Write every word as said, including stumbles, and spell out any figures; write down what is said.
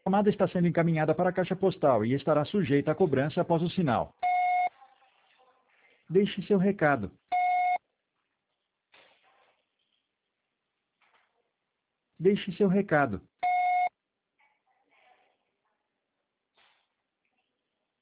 chamada está sendo encaminhada para a caixa postal e estará sujeita a cobrança após o sinal. Deixe seu recado. Deixe seu recado.